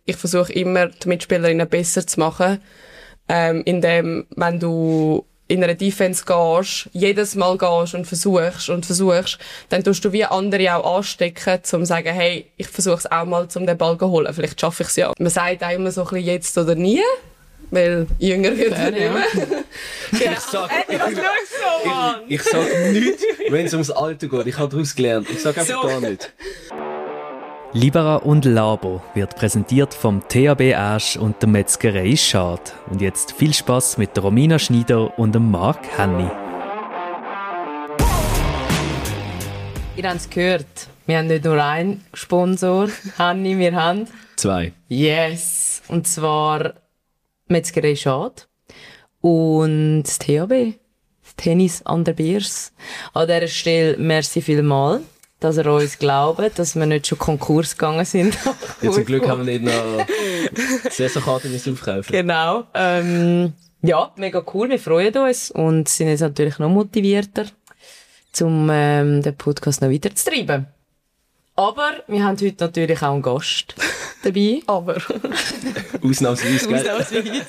ich versuche immer, die Mitspielerinnen besser zu machen, indem, wenn du in einer Defense gehst, jedes Mal gehst und versuchst, dann tust du wie andere auch anstecken, um zu sagen, hey, ich versuche es auch mal, um den Ball zu holen. Vielleicht schaffe ich es ja. Man sagt auch immer so ein bisschen jetzt oder nie, weil jünger wird man nicht mehr. Ich sage nichts, wenn es ums Alter geht. Ich habe daraus gelernt. Ich sage einfach gar nichts. Libera und Labo wird präsentiert vom THB Asch und der Metzgerei Schad. Und jetzt viel Spass mit der Romina Schneider und dem Mark Henny. Ihr habt es gehört, wir haben nicht nur einen Sponsor, Henny, wir haben 2. Yes! Und zwar Metzgerei Schad und das THB, das Tennis an der Biers. An dieser Stelle merci vielmals, dass ihr uns glaubt, dass wir nicht schon Konkurs gegangen sind. Ja, zum Glück haben wir nicht noch Saisonkarten aufkaufen. Genau. Ja, mega cool, wir freuen uns und sind jetzt natürlich noch motivierter, um den Podcast noch weiterzutreiben. Aber wir haben heute natürlich auch einen Gast dabei. Aber. Ausnahmsweise, gell? Ausnahmsweise.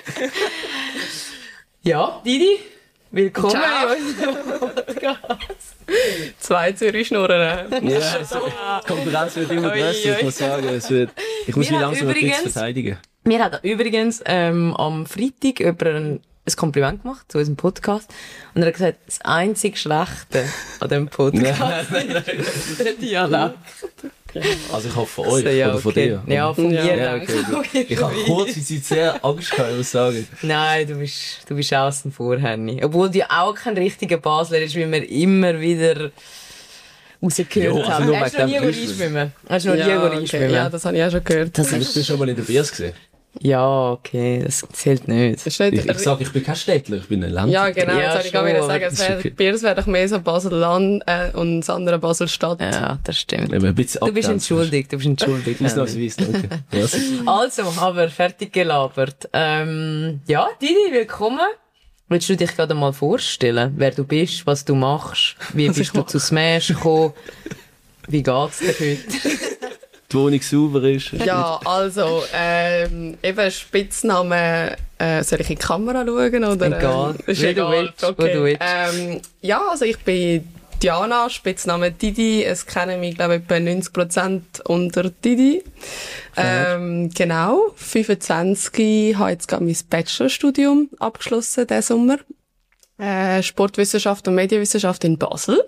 Ja, Didi, willkommen in unserem Podcast. 2 Zürich-Schnurren. Ja, also, Konkurrenz wird immer grösser, ich muss sagen. Ich muss mich langsam ein bisschen verteidigen. Mir hat übrigens am Freitag jemand ein Kompliment gemacht zu unserem Podcast. Und er hat gesagt, das einzig Schlechte an diesem Podcast ist der Dialekt. Also ich hoffe von euch, ja, oder von okay. dir? Ja, von mir. Ja, okay. Ich habe kurze Zeit sehr Angst gehabt, ich muss sagen. Nein, du bist außen vor, Henny. Obwohl du auch kein richtiger Basler ist, wie wir immer wieder rausgehört haben. nur Hast du noch nie reinschwimmen? Hast du noch nie reinschwimmen? Ja, das habe ich auch schon gehört. Du bist schon mal in der Biers gesehen? Ja, okay, das zählt nicht. Das ist nicht Ich sage, ich bin kein Städtler, ich bin ein Ländler. ja, genau, Ja, jetzt wollte ich schon, gerade sagen, okay. Biers wäre doch mehr so Basel-Land und das andere Basel-Stadt. Ja, das stimmt. Ein bisschen Du bist entschuldigt, Ausnahmsweise, okay. Ja, Also, aber fertig gelabert. Ja, Didi, willkommen. Willst du dich gerade mal vorstellen, wer du bist, was du machst? Wie bist du zu Smash gekommen? Wie geht's dir heute? die Wohnung sauber ist. Ja, also, eben Spitzname, soll ich in die Kamera schauen? Oder, Egal, ist wie du egal. willst, wo du willst. Ja, also ich bin Diana, Spitzname Didi. Es kennen mich, glaube ich, etwa 90% unter Didi. Genau, 25, habe jetzt gerade mein Bachelorstudium abgeschlossen diesen Sommer. Sportwissenschaft und Medienwissenschaft in Basel.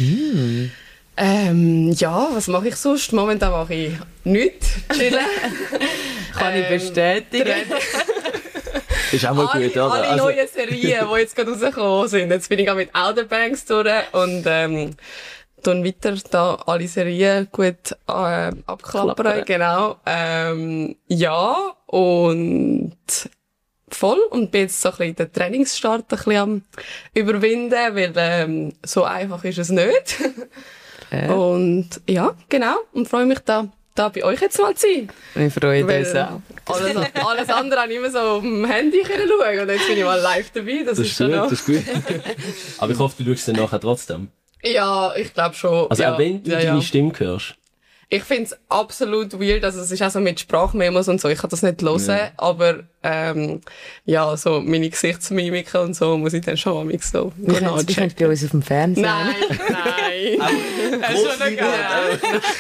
Ja, was mache ich sonst? Momentan mache ich nichts. Chillen. Kann ich bestätigen. Ist auch mal gut, oder? Alle neuen Serien, die jetzt gerade rausgekommen sind. Jetzt bin ich auch mit Outer Banks durch und tun weiter da alle Serien gut abklappern. Genau. Ja, und voll. Und bin jetzt so ein bisschen den Trainingsstart ein bisschen am überwinden, weil so einfach ist es nicht. Und ja, genau. Und freue mich da bei euch jetzt mal zu sein. Wir freuen uns auch. Alles andere habe ich immer so auf dem Handy schauen und jetzt bin ich mal live dabei. Das ist schon gut, noch... das ist gut. Aber ich hoffe, du schaust dann nachher trotzdem. Ja, ich glaube schon. Also ja, auch wenn du deine Stimme hörst. Ich finde es absolut weird, also es ist auch so mit Sprachmemos und so, ich kann das nicht hören, aber ja, so meine Gesichtsmimik und so muss ich dann schon am so Wir können bei uns auf dem Fernsehen. Nein. Das ist schon egal.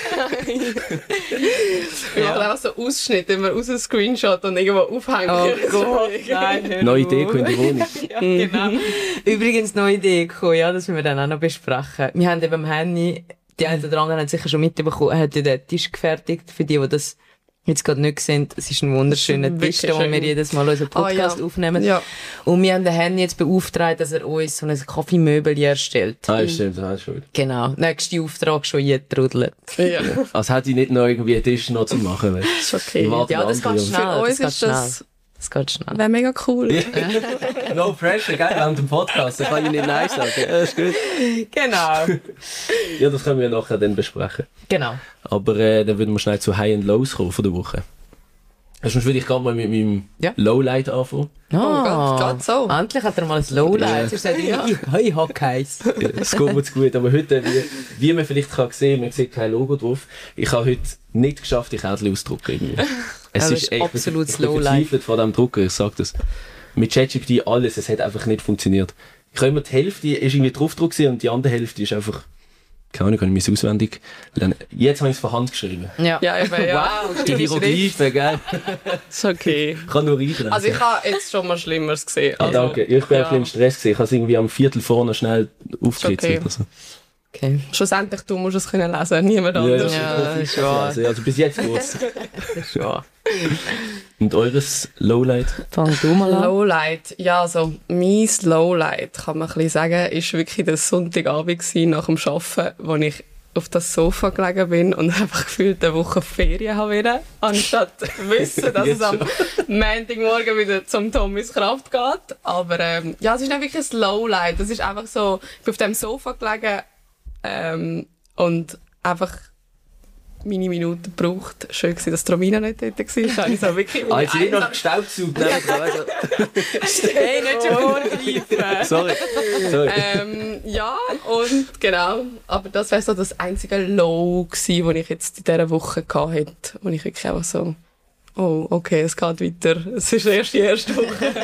Wir machen einfach so Ausschnitte, immer aus einem Screenshot und irgendwo aufhängen. Oh Gott, nein. Neue Idee in die Wohnung. Ja, genau. Übrigens, neue Idee gekommen, ja, das müssen wir dann auch noch besprechen. Wir haben eben am Handy, die einen oder anderen haben sicher schon mitbekommen, er hat ja den Tisch gefertigt, für die das jetzt gerade nicht sehen. Es ist ein wunderschöner Tisch, da, wo wir jedes Mal unseren Podcast aufnehmen. Ja. Und wir haben den Handy jetzt beauftragt, dass er uns so ein Kaffeemöbel erstellt. Stimmt, das ist gut. Genau. Nächster Auftrag schon eingetrudelt. Ja. Also hätte ich nicht noch irgendwie einen Tisch noch zu machen. Weißt? Das ist okay. Ja, das geht schnell. Für uns das ist geht das... schnell. Das geht schnell. Wäre mega cool. No pressure, gell? Während dem Podcast, da kann ich nicht Nein sagen. Ja, ist gut. Genau. Ja, das können wir nachher dann besprechen. Genau. Aber dann würden wir schnell zu High and Lows kommen von der Woche. Sonst würde ich gerade mal mit meinem Lowlight anfangen. Geht so. Endlich hat er mal ein Lowlight. Er sagt, hey, Hockeys. Ja, es geht mir zu gut. Aber heute, wie man vielleicht kann sehen, man sieht kein Logo drauf. Ich habe heute nicht geschafft, die Kärtchen auszudrucken. Irgendwie. Es Also ist echt, absolut ich bin Slowlife. verzweifelt vor diesem Drucker, ich sag das. Mit ChatGPT alles, es hat einfach nicht funktioniert. Ich habe immer die Hälfte ist irgendwie draufgedruckt gewesen und die andere Hälfte ist einfach, keine Ahnung, kann ich mir auswendig lernen. Jetzt habe ich es von Hand geschrieben. Ja. Ja, eben, ja. Wow, Die Hieroglyphen, gell? Ist okay. Ich kann nur reinlesen. Also ich habe jetzt schon mal Schlimmeres gesehen. Ah, Also, danke. Ich bin ein bisschen im Stress gewesen. Ich habe es irgendwie am Viertel vorne schnell aufgekritzelt. Okay. Also. Okay. Schlussendlich, du musst es können lesen, niemand anderes. Ja, das ist wahr. Also bis jetzt geht's. Das ist wahr. Und eures Lowlight? Fang du mal an. Lowlight, ja, also mein Lowlight, kann man ein bisschen sagen, ist wirklich der Sonntagabend gewesen, nach dem Arbeiten, wo ich auf das Sofa gelegen bin und einfach gefühlt eine Woche Ferien habe wieder, anstatt zu wissen, dass es am Montagmorgen wieder zum Tommys Kraft geht. Aber ja, es ist nicht wirklich ein Lowlight. Es ist einfach so, ich bin auf dem Sofa gelegen und einfach meine Minuten gebraucht. Schön gewesen, dass die Romina nicht dort war. Da habe ich so wirklich Ah, jetzt nicht noch gestaubsaugt. Hey, nicht schon vorgreifen. Sorry. ja, und genau. Aber das wäre so das einzige Low gewesen, das ich jetzt in dieser Woche hatte, wo ich wirklich einfach so, oh, okay, es geht weiter. Es ist erst die erste Woche.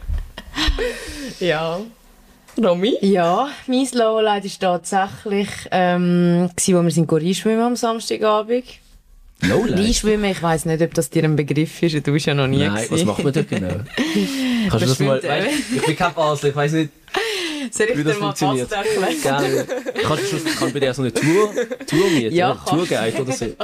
Ja. Romy? Ja, mein Lowlight war tatsächlich, wo wir sind reinschwimmen am Samstagabend. Lowlight? Reinschwimmen, ich weiss nicht, ob das dir ein Begriff ist, du bist ja noch nie Nein, gewesen. was macht man dort genau? Kannst du das mal, weißt, ich bin kein Basler, ich weiss nicht, Soll ich wie das dir mal funktioniert. fast erklären? Gerne. Kann bei dir so eine Tour mieten? Ja, oder Tourguide oder so?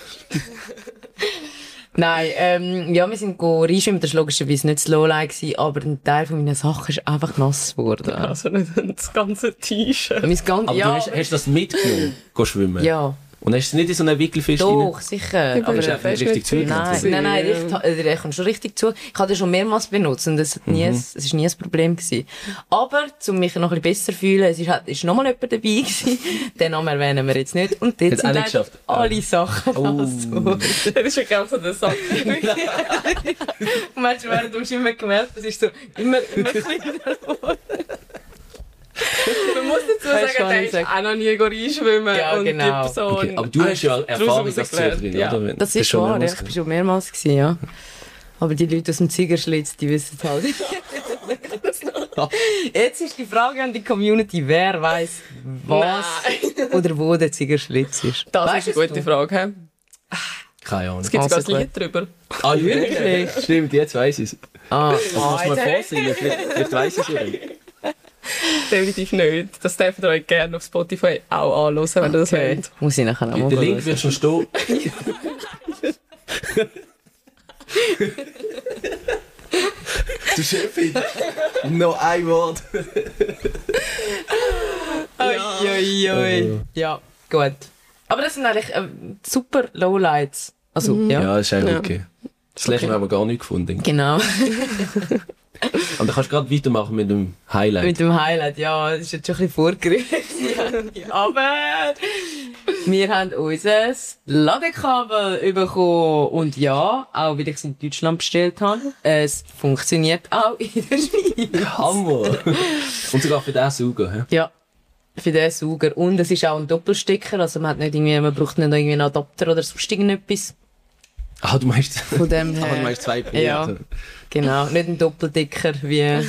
Nein, ja, wir sind reinschwimmen, das war logischerweise nicht das Lowlight gewesen, aber ein Teil von meinen Sachen ist einfach nass geworden. Also nicht das ganze T-Shirt. Mein ganz, Aber ja, du hast das mitgenommen, schwimmen? ja, Und hast du es nicht in so einen Wickelfisch doch, sicher. Aber Ja, ist einfach nicht richtig zugehört. Nein, ich kann schon richtig zu. Ich habe den schon mehrmals benutzt und es ist nie ein Problem gewesen. Aber, um mich noch ein bisschen besser zu fühlen, es ist noch mal jemand dabei gewesen. Den Namen erwähnen wir jetzt nicht. Und dort Hat's sind auch nicht leider geschafft? alle Sachen nass geworden. Das ist wirklich auch so der Sack. Und manchmal während du immer gemerkt, es ist so immer kleiner geworden. Man muss dazu Weißt du, sagen, der was ich ist sag? auch noch nie reinschwimmen. Ja, und genau. die Person Okay, aber du hast ja Erfahrung als rausgelernt. Zürcherin, Ja. oder? Das ist wahr, ich bin schon mehrmals gewesen, ja. Aber die Leute aus dem Ziegerschlitz, die wissen es halt. Jetzt ist die Frage an die Community, wer weiss, was oder wo der Ziegerschlitz ist. Das Weisst ist eine du? gute Frage. Keine Ahnung. Es gibt sogar Also ein Lied drüber. Ah, wirklich? Stimmt, jetzt weiss ich es. Ah, Kannst du mal vorsingen? Vielleicht weiss ich es ja. Definitiv nicht. Das dürft ihr euch gerne auf Spotify auch anhören, wenn ihr das okay. wollt. Muss ich nachher auch mal Der Link hören. wird schon stehen. Du Chefin, noch ein Wort. Ui. Ja, gut. Aber das sind eigentlich super Lowlights. Also, ja. Ja, das ist eigentlich Ja. okay. Das Lächeln haben wir gar nicht gefunden. Genau. Und dann kannst du gerade weitermachen mit dem Highlight. Mit dem Highlight, ja, das ist jetzt schon ein bisschen vorgerichtet. Aber wir haben unser Ladekabel bekommen. Und ja, auch weil ich es in Deutschland bestellt habe, es funktioniert auch in der Schweiz. Hammer! Und sogar für den Sauger. hä? Ja, für den Sauger. Und es ist auch ein Doppelstecker, also man braucht nicht irgendwie einen Adapter oder sonst irgendetwas. Ah, du meinst, Von dem du her. meinst zwei Ja. Projekte. Genau, nicht ein Doppeldecker wie...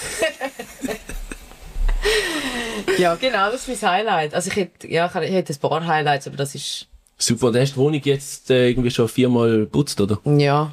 Ja, genau, das ist mein Highlight. Also ich hätte ein paar Highlights, aber das ist... Super, und hast du die Wohnung jetzt irgendwie schon 4-mal geputzt, oder? Ja.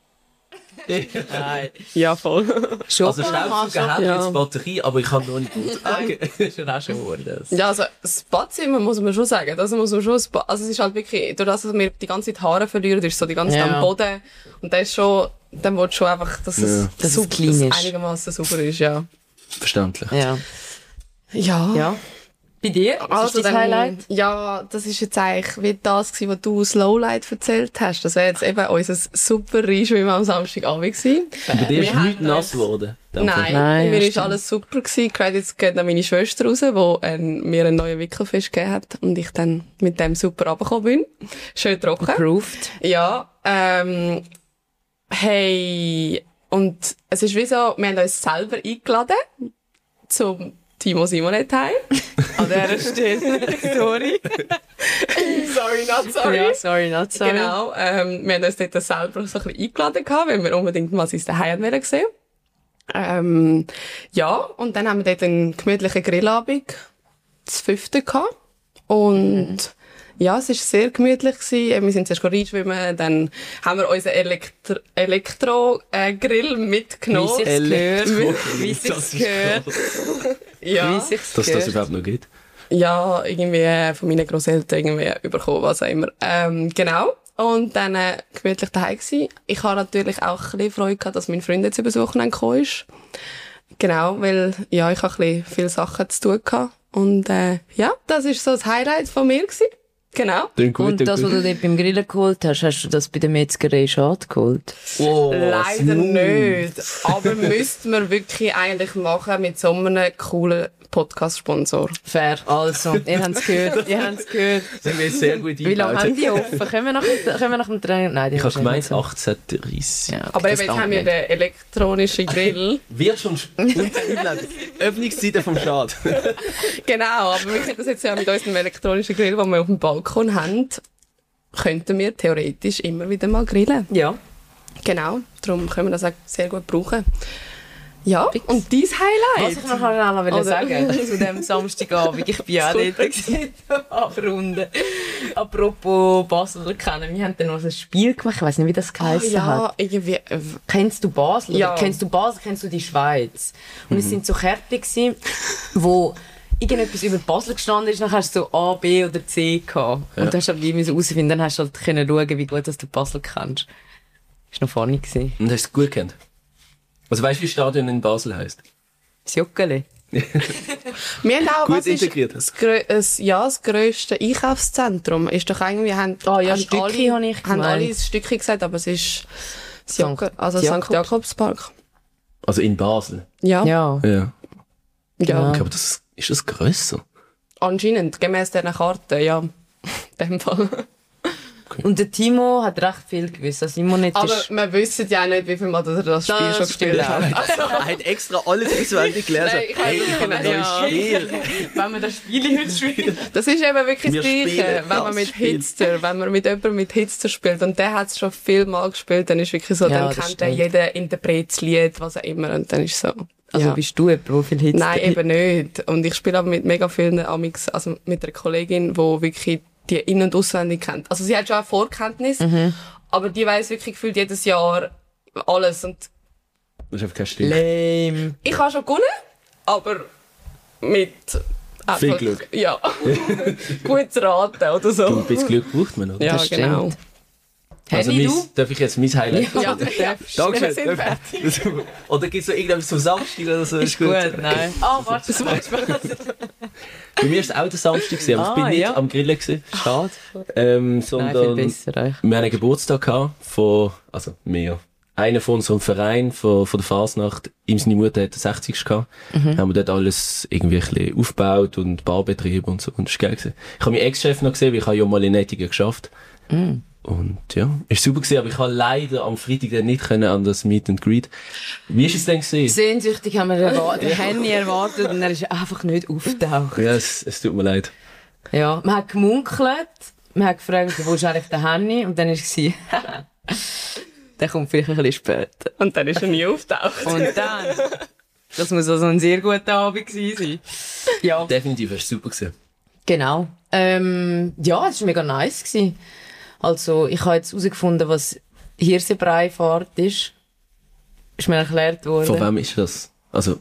Nein. Ja, voll. Schon Also Staubsauger hat Ja. jetzt Batterie, aber ich habe noch nicht geputzt. Das ist schon auch schon geworden. Ja, also das Badzimmer muss man schon sagen. Also es ist halt wirklich, durch das, dass wir die ganze Zeit Haare verlieren, ist so die ganze Zeit Ja. am Boden. Und das ist schon, dann willst du schon einfach, dass Ja. es, Dass es super- clean dass ist. einigermaßen sauber ist, ja. Verständlich. Ja. Ja. Ja. Bei dir? Was Also ist dein dann, Highlight? ja, das ist jetzt eigentlich wie das gewesen, was du als Lowlight erzählt hast. Das wäre jetzt eben unser super Reinschwimmen am Samstagabend gewesen. Bei dir Wir ist haben nichts nass geworden. Nein, Nein, mir ja, ist stimmt. alles super gewesen. Credits geht an meine Schwester raus, die mir einen neuen Wickelfisch gegeben hat und ich dann mit dem super runtergekommen bin. Schön trocken. Approved. Ja, hey, und es ist wie so, wir haben uns selber eingeladen zum Timo Simonet heim. An dieser Stelle, sorry. Sorry, not sorry. Ja, sorry, not sorry. Genau, wir haben uns dort selber so ein bisschen eingeladen gehabt, weil wir unbedingt mal sein Daheim sehen wollten. Ja, und dann haben wir dort einen gemütlichen Grillabend, das 5. gehabt. Und ja, es war sehr gemütlich gewesen. Wir sind zuerst reinschwimmen, dann haben wir unseren Elektro-Grill mitgenommen. Wie sich's gehört. Ja. Dass das überhaupt noch geht. Ja, irgendwie von meinen Grosseltern irgendwie bekommen, was auch immer. Genau. Und dann gemütlich daheim gsi. Ich habe natürlich auch ein bisschen Freude gehabt, dass mein Freund jetzt über das Wochenende gekommen ist. Genau, weil, ja, ich habe ein bisschen viele Sachen zu tun gehabt. Und, ja, das ist so das Highlight von mir gewesen. Genau. Und das, was du dort beim Grillen geholt hast, hast du das bei der Metzgerei Schad geholt? Oh, leider nicht. Aber müssten wir wirklich eigentlich machen mit so einem coolen Podcast-Sponsor. Fair. Also, ihr habt's gehört. Das haben wir sehr gut Wie lange haben die offen? Können wir nach dem Training? Nein, die Ich habe gemeint nicht. 18:30. Ja, okay, Aber das jetzt langt haben wir nicht. den elektronischen Grill. Wird schon Öffnungszeiten vom Schad. Genau, aber wir können das jetzt ja mit unserem elektronischen Grill, den wir auf dem Balkon haben, könnten wir theoretisch immer wieder mal grillen. Ja. Genau, darum können wir das auch sehr gut brauchen. Ja, und dein Highlight? Was ich noch schnell sagen zu dem Samstagabend, ich bin ja auch dort gewesen, abrunden. Apropos Basel kennen, wir haben dann noch ein Spiel gemacht, ich weiss nicht, wie das geheissen hat. Ja, irgendwie... Kennst du Basel? Ja. Oder kennst du Basel, kennst du die Schweiz? Und es sind so Kärtchen gewesen, wo irgendetwas über Basel gestanden ist, dann hast du so A, B oder C gehabt. Ja. Und dann hast du halt herausfinden, dann hast du halt können schauen, wie gut dass du Basel kennst. Das war noch funny gewesen. Und hast du es gut gekannt? Also weißt du, wie das Stadion in Basel heisst? Das Joggeli. Wir haben auch, Gut was ist integriert. das grösste Einkaufszentrum? Ist doch irgendwie, haben Stücki alle, habe ich haben alle gemeint. das Stücki gesagt, aber es ist das Sankt Jocker, also St. Jakobspark. Also in Basel. Ja. Ja. Ja. Ja. Ja. Okay, aber ist das grösser? Anscheinend, gemäss dieser Karte, ja. In dem Fall. Und der Timo hat recht viel gewusst. Also Simon jetzt Aber ist... wir wissen ja auch nicht, wie viel Mal er das Spiel Das schon stimmt gespielt hat. Er hat extra alles auswendig gelernt. Nein, ich habe das genau. Spiel. Wenn wir das Spiel heute spielen. Das ist eben wirklich Wir das Gleiche, spielen wenn man das mit Spiel. Hitster, wenn man mit jemandem mit Hitster spielt und der hat es schon viel Mal gespielt, dann ist wirklich so, Ja, dann das kennt er stimmt. jeden Interpretslied, was auch immer, und dann ist so. Also ja. bist du jemand, der viel Hits... Nein, eben nicht. Und ich spiele aber mit mega vielen Amix, also mit einer Kollegin, die wirklich die in- und auswendig kennt. Also sie hat schon auch Vorkenntnis, aber die weiss wirklich gefühlt jedes Jahr alles. Und Das ist einfach kein Stil. Lame. ich habe schon gewonnen, aber mit einfach, Viel Glück. Ja. Gut raten oder so. Ein bisschen Glück braucht man, oder? Ja, Das genau. Also Henny, du? darf ich jetzt mein Highlight? Ja, du darfst. Dankeschön. Wir sind fertig. Oder gibt es so irgendetwas zum Samstag oder so? Ist gut, nein. Ah, warte, das macht Spaß. Bei mir war es auch der Samstag, aber ich bin nicht ja. am Grillen gewesen, Schade. sondern Nein, viel besser. wir haben einen Geburtstag gehabt also mehr. Einer von unserem Verein, von der Fasnacht, ihm seine Mutter hat den 60. gehabt. Haben wir dort alles irgendwie ein bisschen aufgebaut und Barbetrieb und so. Und das war geil gewesen. Ich habe meinen Ex-Chef noch gesehen, weil ich habe ja mal in Ettingen geschafft. Und ja, ist super gewesen, aber ich habe leider am Freitag dann nicht können an das Meet and Greet. Wie ist es denn gewesen? Sehnsüchtig haben wir den Henny erwartet und er ist einfach nicht auftaucht. Ja, es tut mir leid. Ja, man hat gemunkelt, man hat gefragt, wo ist eigentlich der Henny? Und dann war es, der kommt vielleicht ein bisschen später. Und dann ist er nie auftaucht. Und dann, das muss also ein sehr guter Abend gewesen sein. Ja, Definitiv, es war super gewesen. genau. Ja, es war mega nice gewesen. Also, ich habe jetzt herausgefunden, was Hirsebrei-Fahrt ist. Ist mir erklärt worden. Von wem ist das? Also,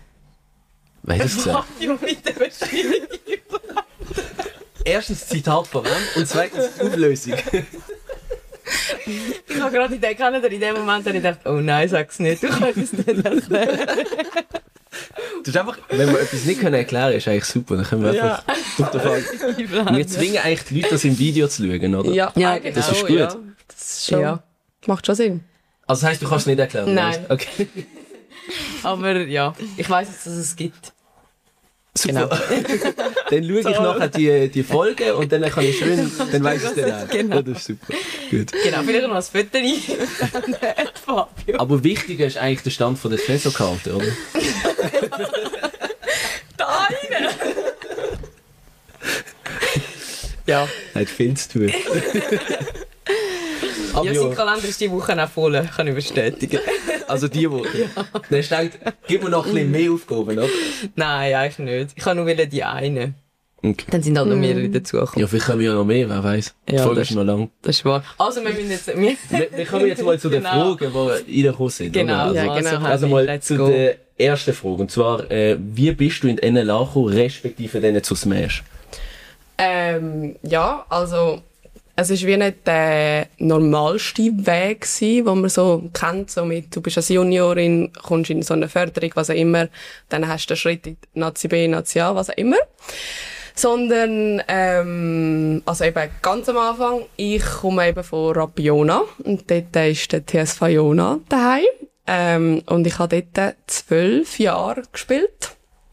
wer hat das gesagt? Erstens Zitat von wem und zweitens Auflösung. Ich habe gerade in dem Moment habe ich gedacht, oh nein, sag's nicht, du kannst es nicht erklären. Das ist einfach, wenn wir etwas nicht erklären können, ist eigentlich super. Dann können wir einfach auf den Fall. Wir zwingen eigentlich die Leute, das im Video zu schauen, oder? Ja, Ja, eigentlich das ist auch, gut. Ja. Das ist schon, Ja. macht schon Sinn. Also das heisst, du kannst es nicht erklären? Nein. Okay. Aber ja, ich weiss jetzt, dass es gibt. Super. Dann schaue ich nachher die Folge und dann kann ich schön, dann weiss ich es dann auch. Genau. Ja, das ist super. Gut. Genau, vielleicht noch ein Foto Fabio. Aber wichtiger ist eigentlich der Stand von der Saisonkalte, oder? Da rein! Ja. Hat viel zu tun. Aber Ja, sein Kalender ist die Woche auch voll, kann ich bestätigen. also die Woche. Ja. Dann hast du gedacht, gib mir noch ein bisschen mehr Aufgaben, oder? Nein, eigentlich nicht. Ich kann nur die eine. Okay. Dann sind halt noch mehrere dazugekommen. Ja, vielleicht kommen wir ja noch mehr, wer weiß. Die Ja, Folge das- ist noch lang. Das ist wahr. Also, wir müssen jetzt... Wir kommen jetzt mal zu den Genau. Fragen, die reingekommen sind. Genau, Oder? Ja, genau. Also mal let's zu go. der ersten Frage. Und zwar, wie bist du in die NLA gekommen, respektive dann zu Smash? Ja, also es ist wie nicht der normalste Weg gewesen, den man so kennt, so mit, du bist als Juniorin, kommst in so eine Förderung, was auch immer, dann hast du den Schritt in die Nazi B, Nazi A, was auch immer. Sondern, also eben ganz am Anfang, ich komme eben von Rapid Jona und dort ist der TSV Jona daheim. Und ich habe dort 12 Jahre gespielt.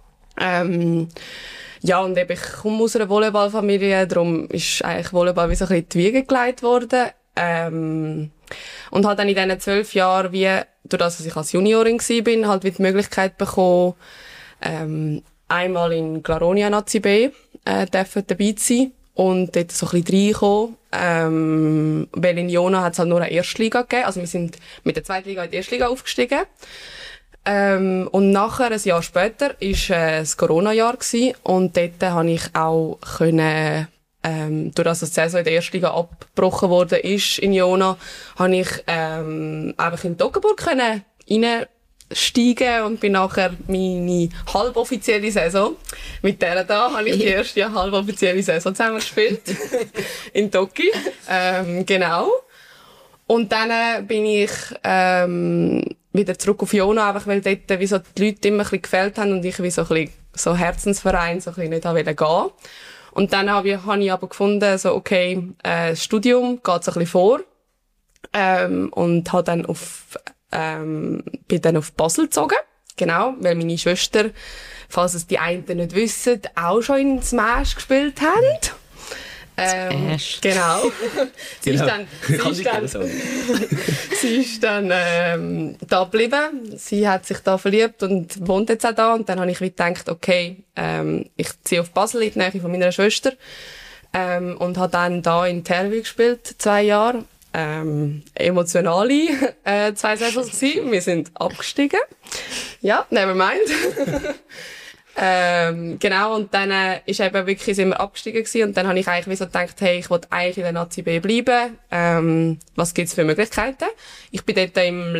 Ja, und eben, ich komme aus einer Volleyballfamilie, darum ist eigentlich Volleyball wie so ein bisschen in die Wiege gelegt worden. Und habe dann in diesen 12 Jahren, wie, durch das, dass ich als Juniorin war, halt wie die Möglichkeit bekommen, einmal in Glaronia Nazi B, dürfen dabei zu sein und dort so ein bisschen reinkommen. Weil in Jona hat es halt nur eine Erstliga gegeben, also wir sind mit der Zweitliga in die Erstliga aufgestiegen. Und nachher, ein Jahr später, ist das Corona-Jahr gewesen, und dort habe ich auch können, durch das die Saison in der ersten Liga abgebrochen worden ist in Jona, habe ich einfach in Toggenburg können reinsteigen und bin nachher meine halboffizielle Saison mit der da habe ich die erste halboffizielle Saison zusammen gespielt in Toki, genau. Und dann bin ich wieder zurück auf Jona, einfach weil dort wie so die Leute immer ein bisschen gefällt haben und ich wie so ein bisschen so Herzensverein so ein bisschen nicht wollte gehen. Und dann habe ich aber gefunden, so okay, das Studium geht so ein bisschen vor, und habe dann bin dann auf Basel gezogen, genau, weil meine Schwester, falls es die einen nicht wissen, auch schon in Smash gespielt haben. Smash. Genau. Sie ist dann, Kann ich gerne sagen. sie ist dann da geblieben. Sie hat sich da verliebt und wohnt jetzt auch da. Und dann habe ich gedacht, okay, ich ziehe auf Basel in die Nähe von meiner Schwester. Und habe dann da in Tervi gespielt, 2 Jahre. Emotionale 2 Saisons gewesen. Wir sind abgestiegen. Ja, never mind. Genau, und dann ist eben wirklich, sind wir abgestiegen gewesen, und dann habe ich eigentlich wie so gedacht, hey, ich will eigentlich in der Nazi B bleiben. Was gibt's für Möglichkeiten? Ich bin dort im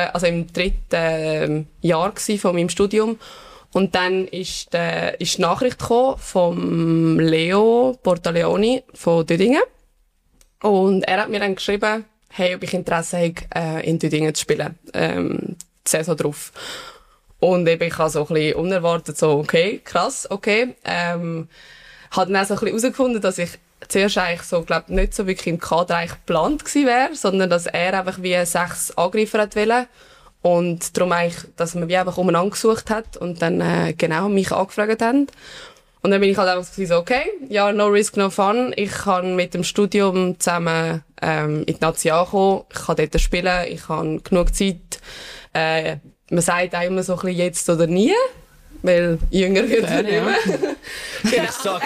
3. Jahr gewesen von meinem Studium, und dann ist die Nachricht gekommen vom Leo Portaleoni von Düdingen, und er hat mir dann geschrieben, hey, ob ich Interesse habe, in Düdingen zu spielen, die Saison drauf. Und eben, ich habe so ein bisschen unerwartet so, okay, krass, okay. Habe dann auch so ein bisschen herausgefunden, dass ich zuerst eigentlich so, glaub, nicht so wirklich im Kader eigentlich geplant gewesen wäre, sondern dass er einfach wie 6 Angreifer hat wollen. Und darum eigentlich, dass man wie einfach umeinander gesucht hat und dann, genau, mich angefragt haben. Und dann bin ich halt einfach so, okay, ja, no risk, no fun. Ich kann mit dem Studium zusammen, in die Nazi ankommen. Ich kann dort spielen. Ich habe genug Zeit, man sagt auch immer so ein bisschen jetzt oder nie, weil jünger wird man immer. Ich sag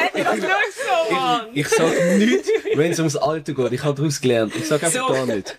nichts, wenn es ums Alter geht. Ich habe daraus gelernt. Ich sag einfach gar nicht.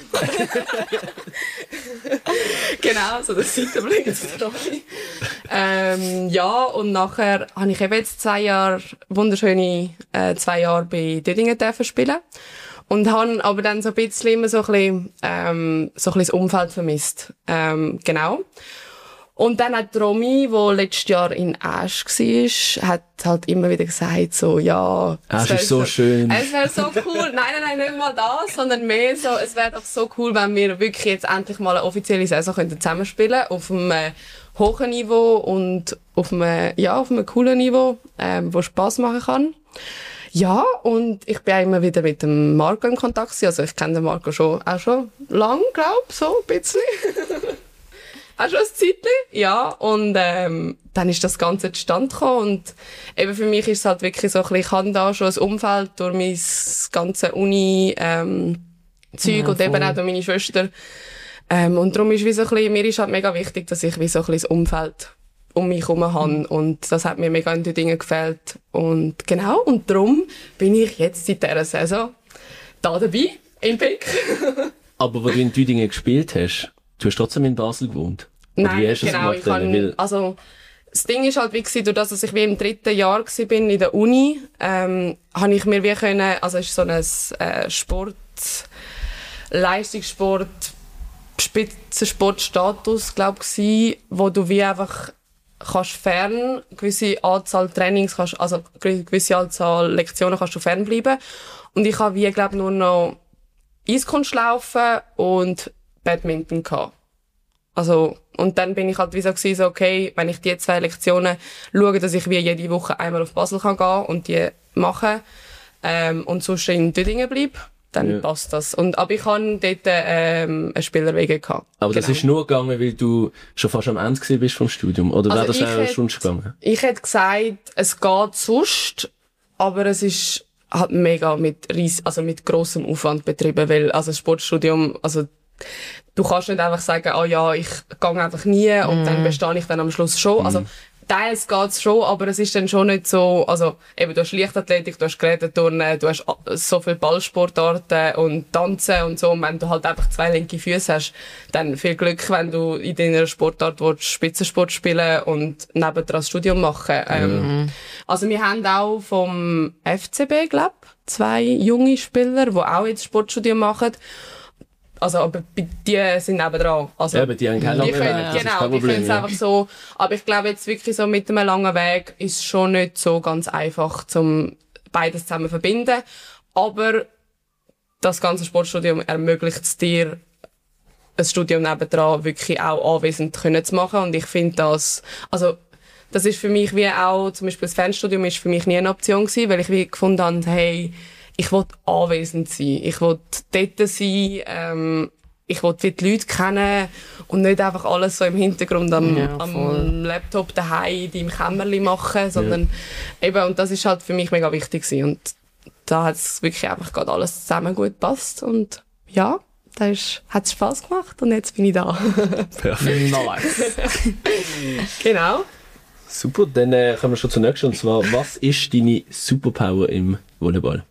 Genau, so der Seitenblick zur Story. Ja, und nachher habe ich eben jetzt 2 Jahre, wunderschöne 2 Jahre bei Düdingen dürfen spielen. Und habe aber dann so ein bisschen immer so ein bisschen das Umfeld vermisst. Genau. Und dann hat Romy, die letztes Jahr in Asch war, hat halt immer wieder gesagt, so, ja. Asch ist so schön. Es wäre so cool. Nein, nicht mal das, sondern mehr so, es wäre doch so cool, wenn wir wirklich jetzt endlich mal eine offizielle Saison zusammenspielen könnten, auf einem hohen Niveau und auf einem coolen Niveau, wo Spass machen kann. Ja, und ich bin auch immer wieder mit dem Marco in Kontakt gewesen. Also ich kenne den Marco auch schon lang, glaub, so ein bisschen. Auch schon ein Zeitchen. Ja, und dann ist das Ganze zustande gekommen. Und eben für mich ist es halt wirklich so ein bisschen, ich habe da schon ein Umfeld durch mein ganze Uni Zeug und eben auch durch meine Schwester. Und darum ist wie so ein bisschen, mir ist halt mega wichtig, dass ich wie so ein bisschen das Umfeld um mich herum habe. Und das hat mir mega in den Dingen gefällt. Und genau, und darum bin ich jetzt seit dieser Saison da dabei, in Pick. Aber wo du in Düdingen gespielt hast, du hast trotzdem in Basel gewohnt? Oder Nein, wie hast du das genau. gemacht? Also, das Ding ist halt wie gewesen, durch das, dass ich wie im 3. Jahr bin in der Uni, habe ich mir wie können, also es ist so ein Leistungssport, Spitzensportstatus, glaube ich, wo du wie einfach kannst gewisse Anzahl Trainings, also gewisse Anzahl Lektionen kannst du fernbleiben. Und ich habe wie, glaube nur noch Eiskunstlaufen und Badminton gehabt. Also, und dann bin ich halt wie so gewesen, so, okay, wenn ich die 2 Lektionen schaue, dass ich wie jede Woche einmal auf Basel kann gehen und die machen, und sonst in Düdingen bleibe, dann passt das. Aber ich hatte dort, eine Spielerwege gehabt. Aber das ist nur gegangen, weil du schon fast am Ende gewesen bist vom Studium? Oder wäre das auch sonst gegangen? Ich hätte gesagt, es geht sonst, aber es ist halt mega mit grossem Aufwand betrieben, weil, also, das Sportstudium, also, du kannst nicht einfach sagen, ja, ich gehe einfach nie und dann bestehe ich dann am Schluss schon. Also, teils geht's schon, aber es ist dann schon nicht so, also, eben, du hast Leichtathletik, du hast Geräteturnen, du hast so viele Ballsportarten und Tanzen und so. Und wenn du halt einfach 2 linke Füße hast, dann viel Glück, wenn du in deiner Sportart willst, Spitzensport spielen und nebendran das Studium machen. Also, wir haben auch vom FCB, glaub, 2 junge Spieler, die auch jetzt Sportstudium machen. Also, aber die sind nebendran. Also, eben, die haben keine langen Wege. Genau, die können es einfach so. Aber ich glaube jetzt wirklich so mit einem langen Weg ist schon nicht so ganz einfach, zum beides zusammen zu verbinden. Aber das ganze Sportstudium ermöglicht es dir, ein Studium nebendran wirklich auch anwesend zu machen. Und ich finde das, also, das ist für mich wie auch, zum Beispiel das Fernstudium ist für mich nie eine Option gewesen, weil ich wie gefunden habe, hey, ich will anwesend sein, ich will dort sein, ich will die Leute kennen und nicht einfach alles so im Hintergrund am Laptop daheim in deinem Kämmerli machen, sondern eben, und das ist halt für mich mega wichtig gewesen. Und da hat es wirklich einfach gerade alles zusammen gut gepasst und ja, hat es Spass gemacht und jetzt bin ich da. Perfekt. Nice. Genau. Super, dann kommen wir schon zur nächsten, und zwar, was ist deine Superpower im Volleyball?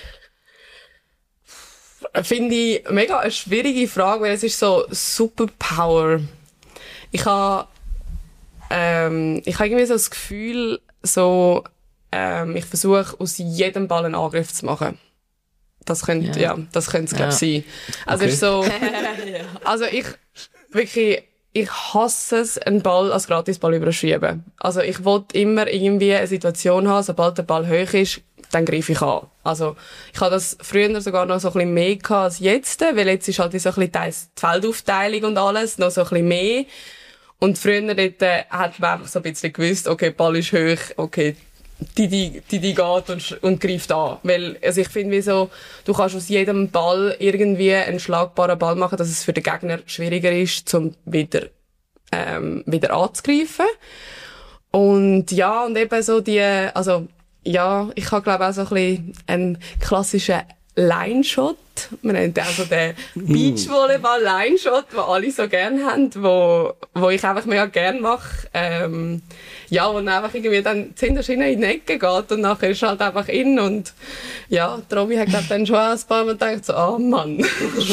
Finde ich mega eine schwierige Frage, weil es ist so Superpower. Ich habe irgendwie so das Gefühl, so, ich versuche aus jedem Ball einen Angriff zu machen. Das könnte, das könnte es, glaube ich, sein. Also, ist so, also ich hasse es, einen Ball als Gratisball überschieben. Also, ich will immer irgendwie eine Situation haben, sobald der Ball hoch ist, dann greife ich an. Also, ich habe das früher sogar noch so ein bisschen mehr gehabt als jetzt, weil jetzt ist halt so ein bisschen die Feldaufteilung und alles noch so ein bisschen mehr. Und früher dort, hat man einfach so ein bisschen gewusst, okay, Ball ist hoch, okay, die geht und greift an. Weil, also ich finde, wie so, du kannst aus jedem Ball irgendwie einen schlagbaren Ball machen, dass es für den Gegner schwieriger ist, zum wieder anzugreifen. Und ja, und eben so ja, ich habe glaube auch so ein bisschen einen klassischen Line-Shot. Man nennt auch so den Beachvolleyball-Line-Shot, den alle so gerne haben, wo ich einfach mega gerne mache. Ja, wo dann einfach irgendwie dann hinterher in die Ecke geht und nachher ist halt einfach in und ja, die Romy hat glaub, dann schon ein paar Mal gedacht so, oh Mann.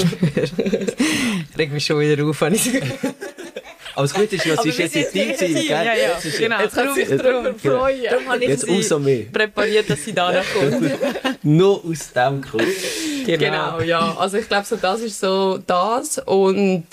Regt mich schon wieder auf, wenn ich aber das Gute ist ja, es ist jetzt in Team, gell? Ja, genau. Jetzt kann sich darüber freuen. Darum habe ich Jetzt umso mehr. präpariert, dass sie da kommt. Nur aus dem Grund. Genau, ja. Also ich glaube, so, das ist so das und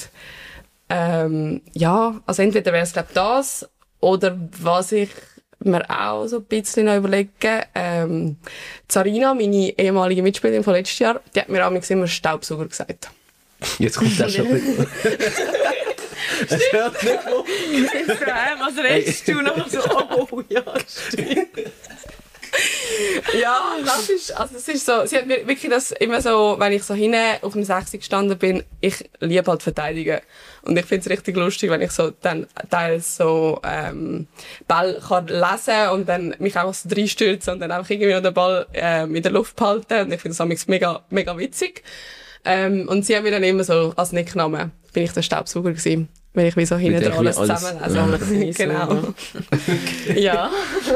ja, also entweder wäre es glaube das oder was ich mir auch so ein bisschen noch überlege, Sarina, meine ehemalige Mitspielerin von letztes Jahr, die hat mir amigs immer Staubsauger gesagt. Jetzt kommt das schon wieder. Es hört nicht auf. Was redest du noch so? Oh, ja, stimmt. Ja, das ist, also es ist so, sie hat mir wirklich das immer so, wenn ich so hinten auf dem 6 gestanden bin, ich liebe halt verteidigen. Und ich finde es richtig lustig, wenn ich so dann teils so, Ball kann lesen und dann mich einfach so reinstürzen und dann einfach irgendwie noch den Ball, in der Luft behalten. Und ich finde das mega, mega witzig. Und sie haben mir dann immer so als Nickname, bin ich der Staubsauger gewesen. Weil ich wie so hinten dran alles alles- zusammenlese. Genau. Ja.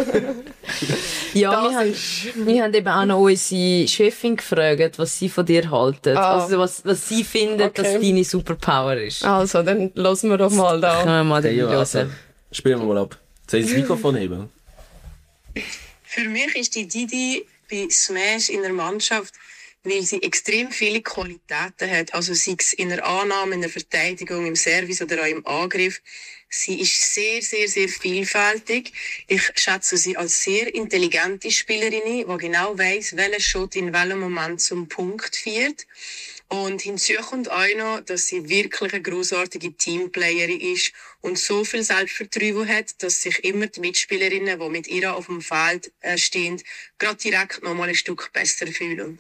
Ja, Das wir haben eben auch noch unsere Chefin gefragt, was sie von dir halten. Ah. Also was sie findet, Okay. dass deine Superpower ist. Also, dann hören wir doch mal da. Können wir mal Ja, hören. also, spielen wir mal ab. Soll ich das Mikrofon heben? Für mich ist die Didi bei Smash in der Mannschaft, weil sie extrem viele Qualitäten hat. Also sei es in der Annahme, in der Verteidigung, im Service oder auch im Angriff. Sie ist sehr, sehr, sehr vielfältig. Ich schätze sie als sehr intelligente Spielerin, die genau weiss, welcher Shot in welchem Moment zum Punkt führt. Und hinzu kommt auch noch, dass sie wirklich eine grossartige Teamplayerin ist und so viel Selbstvertrauen hat, dass sich immer die Mitspielerinnen, die mit ihr auf dem Feld stehen, gerade direkt nochmal ein Stück besser fühlen.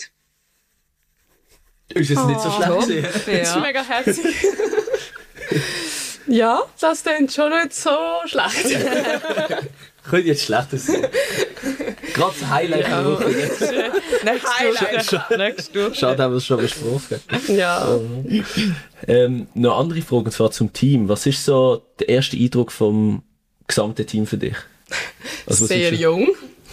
Ist es nicht so schlecht gewesen? Das ist Ja. mega herzig. Ja, das klingt schon nicht so schlecht. Könnte jetzt schlechter sein. Gerade das Highlight der Woche. Nächste Woche. Schade, haben wir es schon besprochen. Ja. Noch andere Fragen, und zwar zum Team. Was ist so der erste Eindruck vom gesamten Team für dich? Also, was Sehr ist- jung.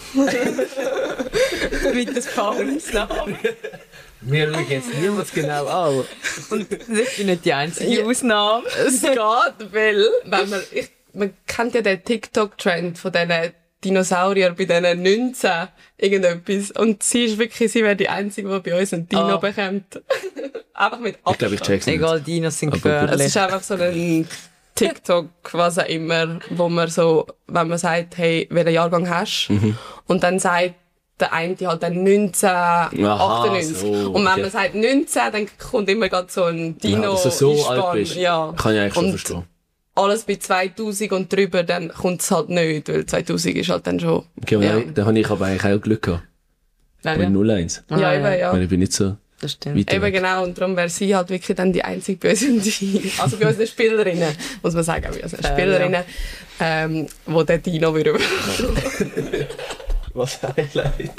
Mit des Paarungsnamen. Wir schauen jetzt niemals genau an. Ich bin nicht die einzige Ausnahme. Es geht, weil, wenn man kennt ja den TikTok-Trend von diesen Dinosauriern bei diesen 19 irgendetwas. Und sie ist wirklich, sie wäre die Einzige, die bei uns einen Dino Ah. bekommt. Einfach mit Ich glaube, ich check's nicht. Egal, Dinos sind Aber gut. Es gefährlich. ist einfach so ein TikTok, was auch immer, wo man so, wenn man sagt, hey, welchen Jahrgang hast du? Und dann sagt der eine halt dann 1998. so, Und wenn okay. man sagt 19, dann kommt immer gerade so ein Dino Ja, dass du so Einspann. alt bist. Ja. Kann ich eigentlich schon Und verstehen. alles bei 2000 und drüber, dann kommt es halt nicht, weil 2000 ist halt dann schon... Okay, und ja. dann habe ich aber eigentlich auch Glück gehabt. Ja, Mit 01. Ja, eben, ja. Weil ich bin nicht so das stimmt. weit Eben weg. genau, und darum wäre sie halt wirklich dann die einzige bei uns im Team. Also bei unseren Spielerinnen, muss man sagen, bei unseren Spielerinnen, wo der Dino würde. Was Highlight?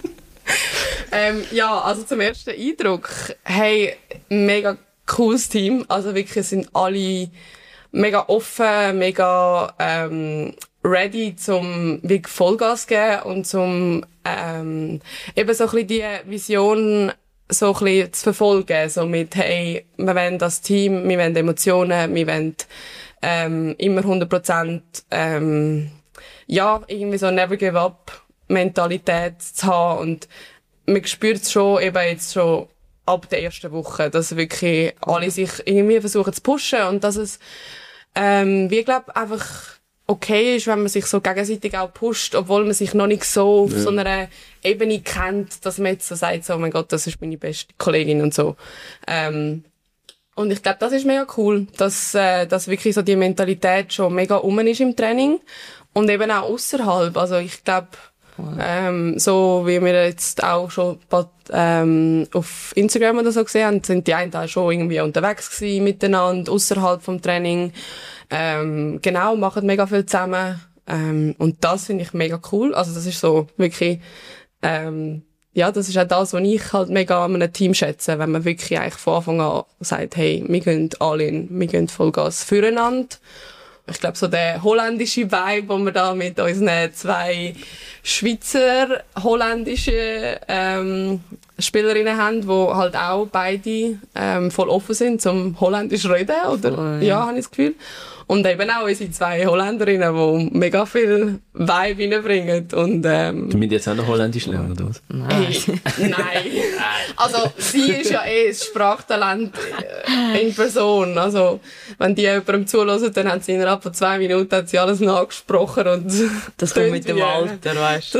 Ja, also zum ersten Eindruck, hey, mega cooles Team. Also wirklich, es sind alle mega offen, mega ready zum wirklich Vollgas geben und zum eben so ein bisschen die Vision so ein bisschen zu verfolgen. So mit, hey, wir wollen das Team, wir wollen Emotionen, wir wollen immer 100% ja, irgendwie so Never Give Up Mentalität zu haben. Und man spürt es schon, eben jetzt schon ab der ersten Woche, dass wirklich alle sich irgendwie versuchen zu pushen und dass es, wie glaub, einfach okay ist, wenn man sich so gegenseitig auch pusht, obwohl man sich noch nicht so auf so einer Ebene kennt, dass man jetzt so sagt, so, oh mein Gott, das ist meine beste Kollegin und so. Und ich glaube, das ist mega cool, dass wirklich so die Mentalität schon mega rum ist im Training und eben auch außerhalb. Also ich glaube, so wie wir jetzt auch schon bald, auf Instagram oder so gesehen haben, sind die einen da schon irgendwie unterwegs gewesen miteinander, außerhalb vom Training. Genau, machen mega viel zusammen. Und das finde ich mega cool. Also das ist so wirklich, ja, das ist auch das, was ich halt mega an einem Team schätze, wenn man wirklich eigentlich von Anfang an sagt, hey, wir gehen alle in, wir gehen Vollgas füreinander. Ich glaube, so der holländische Vibe, den wir da mit unseren zwei Schweizer holländischen Spielerinnen haben, die halt auch beide voll offen sind zum Holländisch reden, oder? Voll, Ja, habe ich das Gefühl. Und eben auch unsere zwei Holländerinnen, die mega viel Vibe reinbringen. Und, Du musst jetzt auch noch Holländisch lernen, oder was? hey, nein. Also, sie ist ja das Sprachtalent in Person. Also, wenn die jemandem zuhören, dann hat sie innerhalb von 2 Minuten hat sie alles nachgesprochen und Das kommt mit dem wie- Alter, weißt du.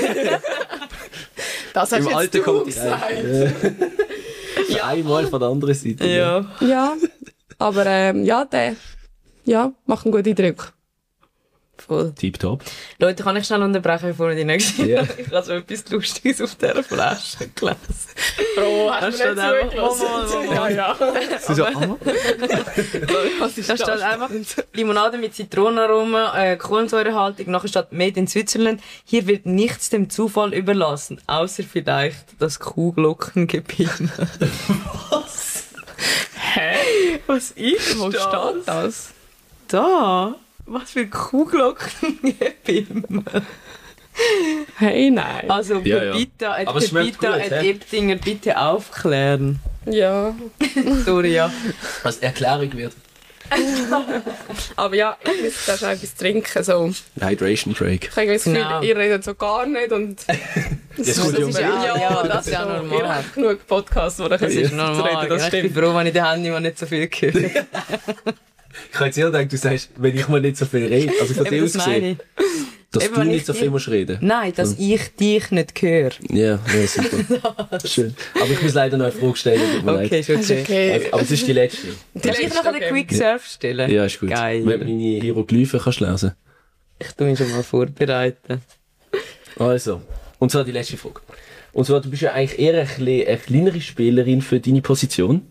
Das hast Im jetzt Alter du kommt die gesagt. Einmal von der anderen Seite. Ja. Ja, aber ja, der macht einen guten Eindruck. Voll. Tipptopp. Leute, kann ich schnell unterbrechen, bevor wir die nächste... Ja. Ich habe so etwas Lustiges auf dieser Flasche gelesen. Bro, Da hast steht du einfach, nicht zugelassen? Ja, ja. Sie so, ah? Was ist Da steht einfach Limonade mit Zitronenaromen, Kohlensäurehaltig, nachher steht Made in Switzerland. Hier wird nichts dem Zufall überlassen, außer vielleicht das Kuhglockengebiet. Hä? Was ist Wo das? steht das? Da? Was für Kuhglocken immer. Hey, nein. Also, Ja, ja. Pepita, Aber es schmeckt gut, hä? Eptinger, bitte aufklären. Ja. Sorry, ja. Als Erklärung wird. Aber ja, ich muss da schon etwas trinken. So. Hydration Break. Ich habe das Gefühl, Genau. ihr redet so gar nicht. Und Das kommt ja um das ist ja schon. normal. Ihr habt genug Podcasts, wo ihr Das ist reden, normal. das Ich bin stimmt. froh, wenn ich den Handy mal nicht so viel höre. Ich habe jetzt eher gedacht, du sagst, wenn ich mal nicht so viel rede, also von dir Eben, aus das meine gesehen, ich. dass Eben, du wenn nicht ich so viel musst reden. Nein, dass ich dich nicht höre. Ja, ja, super. Schön. Aber ich muss leider noch eine Frage stellen, tut mir Okay, leid. schon Ist okay. okay. Aber es ist die letzte. Darf ich noch einen Quick Surf stellen? Ja, ist gut. Geil. Wenn du meine Hieroglyphen kannst lesen. Ich tue mich schon mal vorbereiten. Also, und zwar die letzte Frage. Und zwar, du bist ja eigentlich eher eine kleinere Spielerin für deine Position.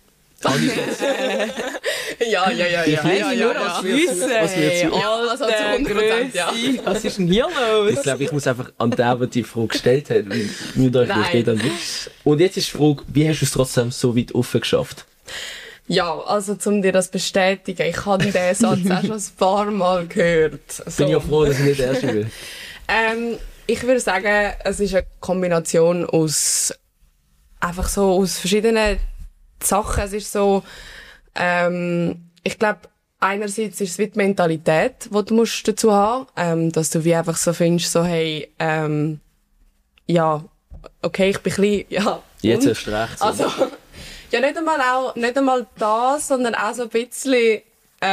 Ja. Nur als Wissen. Was wird's? Ja, also zu 100%, ja. Was ist denn hier los? Ich glaube, ich muss einfach an den, der die Frage gestellt hat, weil mir da Nein. steht dann nicht. Und jetzt ist die Frage, wie hast du es trotzdem so weit offen geschafft? Ja, also um dir das zu bestätigen, ich habe den Satz auch schon ein paar Mal gehört. So. Bin ich auch froh, dass ich nicht der Erste bin. Ich würde sagen, es ist eine Kombination aus einfach so aus verschiedenen Sachen. Es ist so, ich glaube, einerseits ist es wie die Mentalität, die du musst dazu haben, dass du wie einfach so findest, so hey, ja, okay, ich bin klein, ja. Jetzt und? erst recht. So. Also, ja, nicht einmal das, sondern auch so ein bisschen,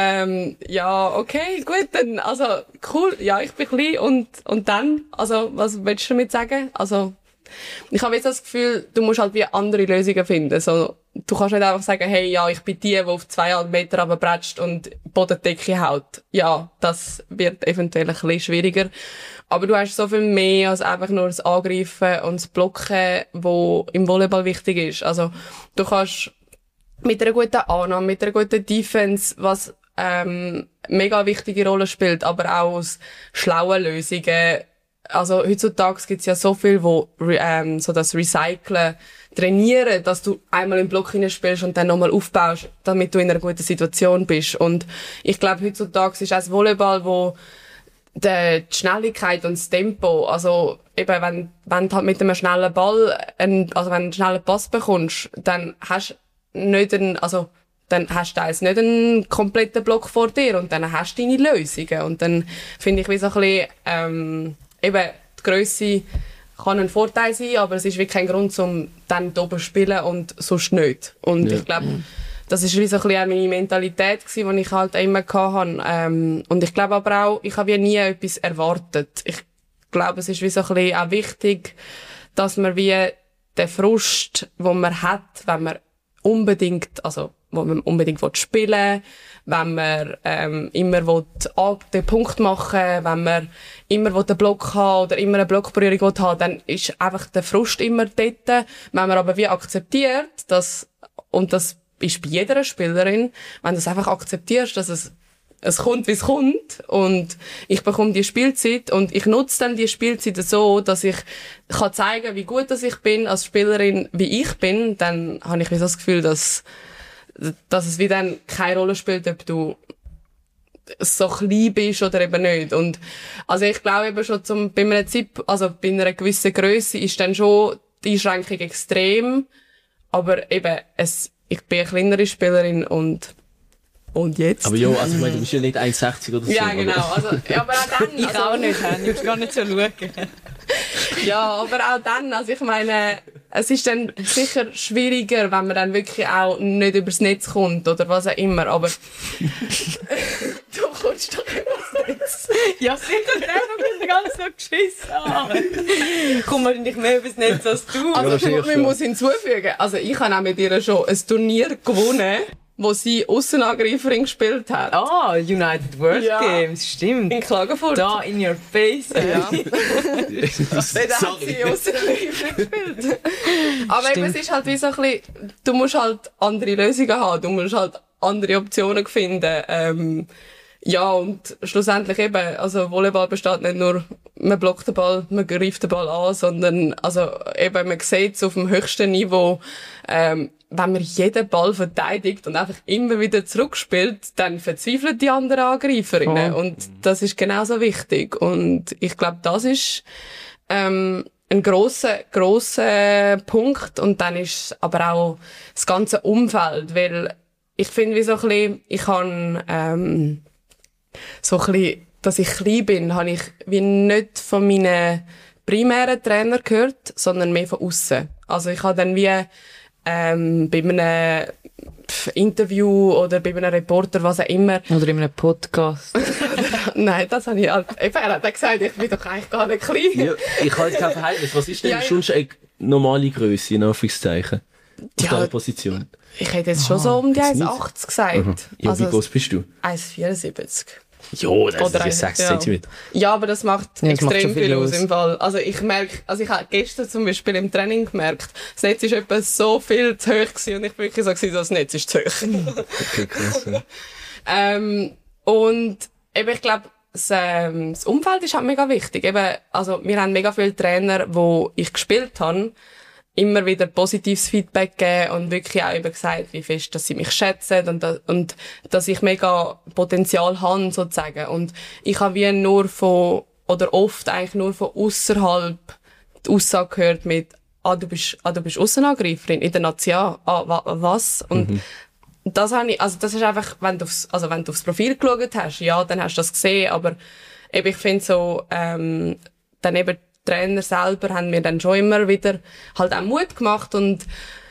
ja, okay, gut, dann, also, cool, ja, ich bin klein und dann, also, was willst du damit sagen? Also, ich habe jetzt das Gefühl, du musst halt wie andere Lösungen finden, so, du kannst nicht einfach sagen, hey, ja, ich bin die auf 2,5 Meter runterbretscht und Bodendecke haut. Ja, das wird eventuell ein bisschen schwieriger. Aber du hast so viel mehr als einfach nur das Angreifen und das Blocken, wo im Volleyball wichtig ist. Also, du kannst mit einer guten Annahme, mit einer guten Defense, was mega wichtige Rolle spielt, aber auch aus schlauen Lösungen. Also heutzutage gibt's ja so viel, wo so das Recyceln trainieren, dass du einmal im Block hineinspielst und dann nochmal aufbaust, damit du in einer guten Situation bist. Und ich glaube, heutzutage ist auch das Volleyball, wo die Schnelligkeit und das Tempo, also eben, wenn du halt mit einem schnellen Ball, also wenn du einen schnellen Pass bekommst, dann hast du nicht dann hast du teils nicht einen kompletten Block vor dir und dann hast du deine Lösungen. Und dann finde ich wie so ein bisschen, eben, die Grösse kann ein Vorteil sein, aber es ist wirklich kein Grund, um dann da oben zu spielen und sonst nicht. Und ich glaube, das ist wie so ein bisschen auch meine Mentalität gewesen, die ich halt immer hatte. Und ich glaube aber auch, ich habe wie nie etwas erwartet. Ich glaube, es ist wie so ein bisschen auch wichtig, dass man wie den Frust, den man hat, wenn man unbedingt, also, wo man unbedingt spielen will, wenn man immer den Punkt machen will, wenn man immer den Block haben oder immer eine Blockberührung haben, dann ist einfach der Frust immer dort. Wenn man aber wie akzeptiert, und das ist bei jeder Spielerin, wenn du es einfach akzeptierst, dass es kommt, wie es kommt, und ich bekomme die Spielzeit und ich nutze dann die Spielzeit so, dass ich kann zeigen, wie gut dass ich bin als Spielerin, wie ich bin, dann habe ich wie so das Gefühl, dass es wie dann keine Rolle spielt, ob du so klein bist oder eben nicht. Und, also ich glaube eben schon bei einer gewissen Grösse ist dann schon die Einschränkung extrem, aber eben, ich bin eine kleinere Spielerin und jetzt? Aber jo, also ich meine, du bist ja nicht 1,60 oder so. Ja, genau. Also, ja, aber auch dann. Ich auch nicht, ich muss gar nicht so schauen. Ja, aber auch dann, also ich meine, es ist dann sicher schwieriger, wenn man dann wirklich auch nicht übers Netz kommt oder was auch immer, aber du kommst doch übers Netz. Ja, sicher, der hat ganz so geschissen an. Ich komme wahrscheinlich mehr übers Netz als du. Also wahrscheinlich man schon. muss hinzufügen, also ich habe auch mit ihr schon ein Turnier gewonnen, wo sie Aussenangreiferin gespielt hat. Ah, United World Ja. Games, stimmt. In Klagenfurt. Da, in your face. Ja. Da hat sie Aussenangreiferin gespielt. Aber eben, es ist halt wie so ein bisschen, du musst halt andere Lösungen haben, du musst halt andere Optionen finden. Ja, und schlussendlich eben, also Volleyball besteht nicht nur, man blockt den Ball, man greift den Ball an, sondern, also eben, man sieht es auf dem höchsten Niveau, wenn man jeden Ball verteidigt und einfach immer wieder zurückspielt, dann verzweifeln die anderen Angreiferinnen. Und das ist genauso wichtig. Und ich glaube, das ist ein grosser Punkt. Und dann ist aber auch das ganze Umfeld, weil ich finde, wie so ein bisschen, ich kann so ein bisschen, dass ich klein bin, habe ich wie nicht von meinen primären Trainer gehört, sondern mehr von aussen. Also ich habe dann wie bei einem Interview oder bei einem Reporter, was auch immer. Oder in einem Podcast. Nein, das habe ich halt, eben, er hat gesagt, ich bin doch eigentlich gar nicht klein. Ja, ich habe kein Verhältnis. Was ist denn Ja, ja. schon eine normale Grösse, in Anführungszeichen? Auf Ja, dieser Position? Ich hätte jetzt schon so um die jetzt nicht. 1,80 gesagt. Ja, Also wie groß bist du? 1,74. Ja, das Oder ist ja 6 ja. cm. Ja, aber das macht Ja, das macht extrem schon viel viel aus aus. im Fall. Also ich merke, ich habe gestern zum Beispiel im Training gemerkt, das Netz ist etwa so viel zu hoch gewesen und ich bin wirklich so gewesen, das Netz ist zu hoch. Okay, krass. Ja. Und eben, ich glaube, das Umfeld ist halt mega wichtig. Eben, also wir haben mega viele Trainer, wo ich gespielt habe, immer wieder positives Feedback gegeben und wirklich auch eben gesagt, wie fest, dass sie mich schätzen und dass ich mega Potenzial habe, sozusagen. Und ich habe wie nur oder oft eigentlich nur von ausserhalb die Aussage gehört mit, du bist Aussenangreiferin in der Nation. Was? Und das habe ich, also das ist einfach, wenn du aufs Profil geschaut hast, ja, dann hast du das gesehen, aber eben, ich finde so, dann eben die Trainer selber haben mir dann schon immer wieder halt auch Mut gemacht und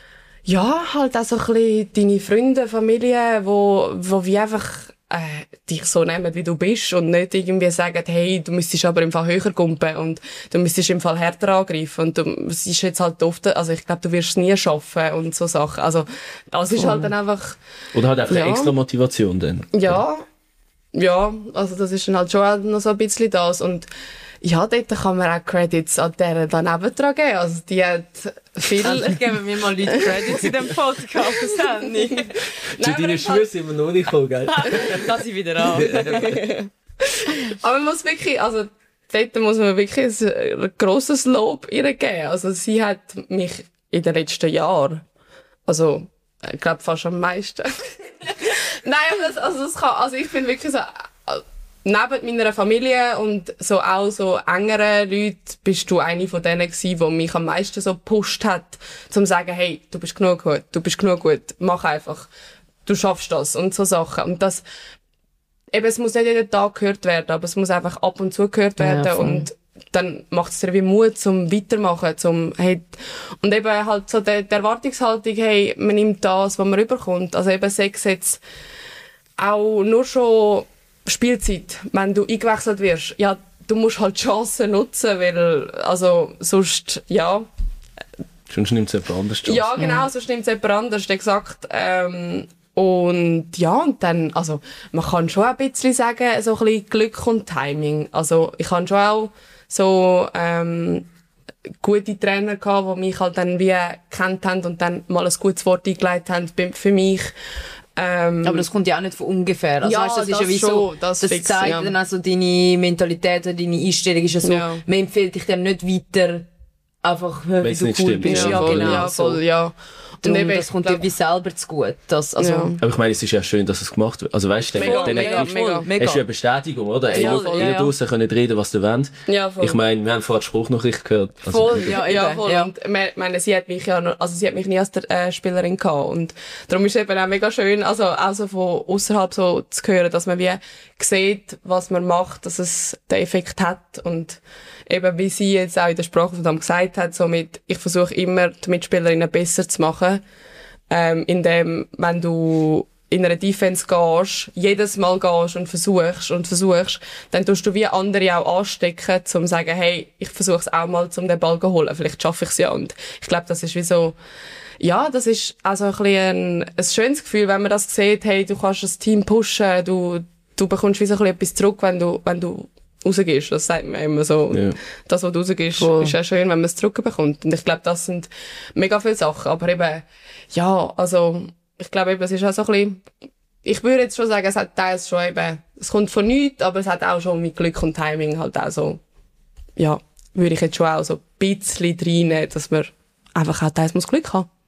ja, halt auch so ein bisschen deine Freunde, Familie, wo wie einfach dich so nehmen, wie du bist und nicht irgendwie sagen, hey, du müsstest aber im Fall höher kumpen und du müsstest im Fall härter angreifen und es ist jetzt halt oft, also ich glaube, du wirst es nie schaffen und so Sachen. Also das ist halt dann einfach... Oder halt einfach Ja. eine extra Motivation dann. Ja, also das ist dann halt schon auch noch so ein bisschen das und ja, dort kann man auch Credits an der daneben dran geben. Also die hat viel... Endlich geben wir mal Leute Credits in dem Podcast, Hanni. Zu deinen Schuhen sind wir noch nicht gekommen, gell? Lass ich wieder an. Aber man muss wirklich, also dort muss man wirklich ein grosses Lob ihr geben. Also sie hat mich in den letzten Jahren, also ich glaube fast am meisten. Nein, aber also ich finde wirklich so, neben meiner Familie und so auch so engeren Leuten bist du eine von denen gewesen, die mich am meisten so gepusht hat, zum zu sagen, hey, du bist genug gut, mach einfach, du schaffst das und so Sachen. Und das, eben, es muss nicht jeden Tag gehört werden, aber es muss einfach ab und zu gehört werden Ja, voll. und dann macht es dir wie Mut zum Weitermachen, hey, und eben halt so die Erwartungshaltung, hey, man nimmt das, was man rüberkommt. Also eben Sex jetzt auch nur schon Spielzeit, wenn du eingewechselt wirst, ja, du musst halt die Chancen nutzen, weil, also, sonst, ja. Sonst nimmt es jemand anders Chance. Ja, genau, sonst nimmt es jemand anders, exakt. Und ja, und dann, also, man kann schon ein bisschen sagen, so ein bisschen Glück und Timing. Also, ich habe schon auch so, gute Trainer gehabt, die mich halt dann wie gekannt haben und dann mal ein gutes Wort eingeleitet haben für mich. Aber das kommt ja auch nicht von ungefähr. Also, Ja, weißt, das ist das ja wie so, schon, das das fix, zeigt ja. dann auch so deine Mentalität oder deine Einstellung ist ja so, Ja. man empfiehlt dich dann nicht weiter, einfach, wie Wenn's du nicht cool stimmt, bist. ja. Ja, Voll, genau. Ja, voll, so. ja. Darum, eben, das ich kommt glaub- dir wie selber zu gut. Das, also, Ja. Aber ich meine, es ist ja schön, dass es gemacht wird. Also weißt du, Mega, dann mega, hast mega. mega. du eine Bestätigung, oder? Ey, Voll, ihr ja, ja. draussen könnt reden, was ihr wollt. Ja, voll. Ich meine, wir haben vorher die Spruchnachricht gehört. Also, Voll, ja, eben, voll. ja. Und ich meine, sie hat mich ja noch, also sie hat mich nie als der Spielerin gehabt. Und darum ist es eben auch mega schön, also auch so von außerhalb so zu hören, dass man wie sieht, was man macht, dass es den Effekt hat. Und eben, wie sie jetzt auch in der Sprache gesagt hat, so mit, ich versuche immer, die Mitspielerinnen besser zu machen, indem, wenn du in einer Defense gehst, jedes Mal gehst und versuchst, dann tust du wie andere auch anstecken, um zu sagen, hey, ich versuche es auch mal, um den Ball zu holen. Vielleicht schaffe ich es ja. Und ich glaube, das ist wie so, ja, das ist also ein bisschen ein schönes Gefühl, wenn man das sieht, hey, du kannst das Team pushen, du bekommst wie so ein bisschen etwas zurück, wenn du rausgehst. Das sagt man immer so. Ja. Das, was du rausgehst, Voll. ist auch schön, wenn man es zurückbekommt. Und ich glaube, das sind mega viele Sachen. Aber eben, ja, also, ich glaube eben, es ist auch so ein bisschen, ich würde jetzt schon sagen, es hat teils schon eben, es kommt von nichts, aber es hat auch schon mit Glück und Timing halt auch so, ja, würde ich jetzt schon auch so ein bisschen reinnehmen, dass man einfach auch teils muss Glück haben.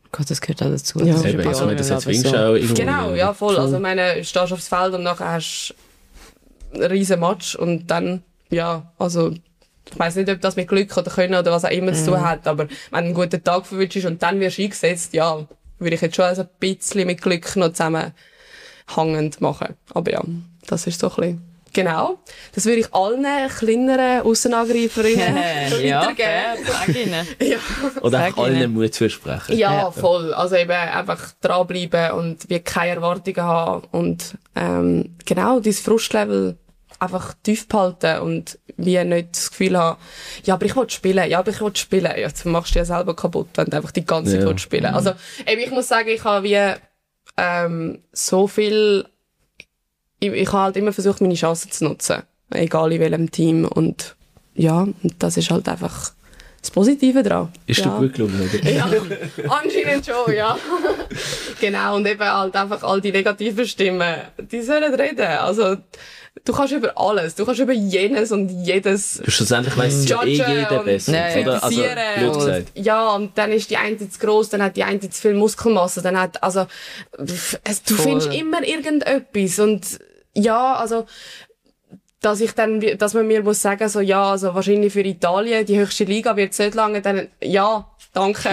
Gott, das gehört auch dazu. Ja. Das ist Eben, ja ich meine, das aber jetzt zwingst so. du auch irgendwo. Genau, ja, voll. Also, ich meine, du stehst aufs Feld und nachher hast du einen riesen Match und dann, ja, also, ich weiss nicht, ob das mit Glück oder Können oder was auch immer zu tun hat, aber wenn du einen guten Tag verwünschst und dann wirst du eingesetzt, ja, würde ich jetzt schon also ein bisschen mit Glück noch zusammenhängend machen. Aber ja, das ist so ein bisschen. Genau. Das würde ich allen kleineren Aussenangreiferinnen Ja, weitergeben. sag ihnen. Ja. Oder Sag einfach allen ihnen. Mut zusprechen. Ja, voll. Also eben einfach dranbleiben und wie keine Erwartungen haben und genau, dein Frustlevel einfach tief behalten und wie nicht das Gefühl haben, ja, aber ich will spielen, ja, aber ich will spielen. Ja, jetzt machst du ja selber kaputt, wenn du einfach die ganze Zeit willst spielen. Also eben, ich muss sagen, ich habe wie so viel, ich habe halt immer versucht, meine Chancen zu nutzen. Egal in welchem Team. Und ja, und das ist halt einfach das Positive daran. Ist ja. dir gut gelungen, oder? Ja, anscheinend schon, ja. Genau, und eben halt einfach all die negativen Stimmen, die sollen reden. Also, du kannst über alles, du kannst über jenes und jedes Schlussendlich weiss es ja jeder und besser. Ja, Oder? Also, kritisieren blöd und, gesagt. ja, und dann ist die eine zu gross, dann hat die eine zu viel Muskelmasse, dann hat, also, du Voll. findest immer irgendetwas und, ja, also, dass man mir muss sagen, so, ja, also, wahrscheinlich für Italien, die höchste Liga wird es nicht lange, dann, ja, danke.